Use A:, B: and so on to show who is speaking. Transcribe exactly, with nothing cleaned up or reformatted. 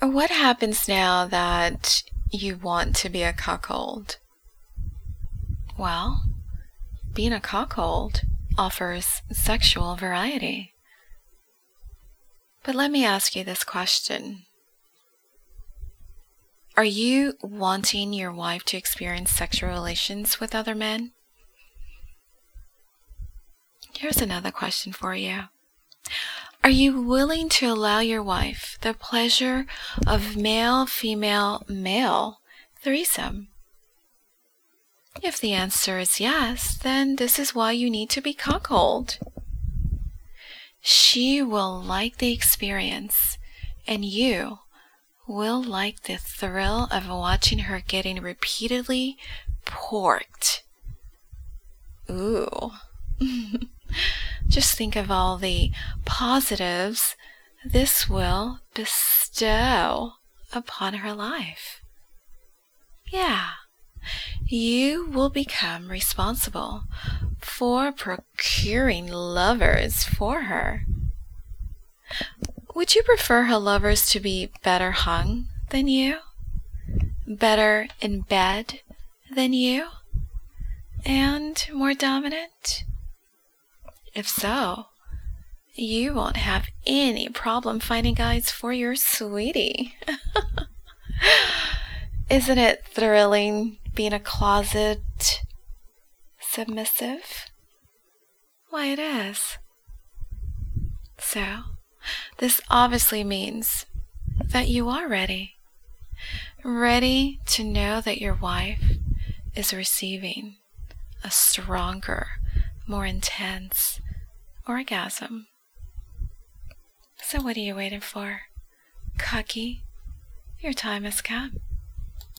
A: What happens now that you want to be a cuckold? Well, being a cuckold offers sexual variety. But let me ask you this question. Are you wanting your wife to experience sexual relations with other men? Here's another question for you. Are you willing to allow your wife the pleasure of male-female-male threesome? If the answer is yes, then this is why you need to be cuckold. She will like the experience, and you will like the thrill of watching her getting repeatedly porked. Ooh. Just think of all the positives this will bestow upon her life. Yeah, you will become responsible for procuring lovers for her. Would you prefer her lovers to be better hung than you? Better in bed than you? And more dominant? If so, you won't have any problem finding guys for your sweetie. Isn't it thrilling being a closet submissive? Why, it is. So, this obviously means that you are ready. Ready to know that your wife is receiving a stronger, more intense orgasm. So what are you waiting for? Cucky, your time has come.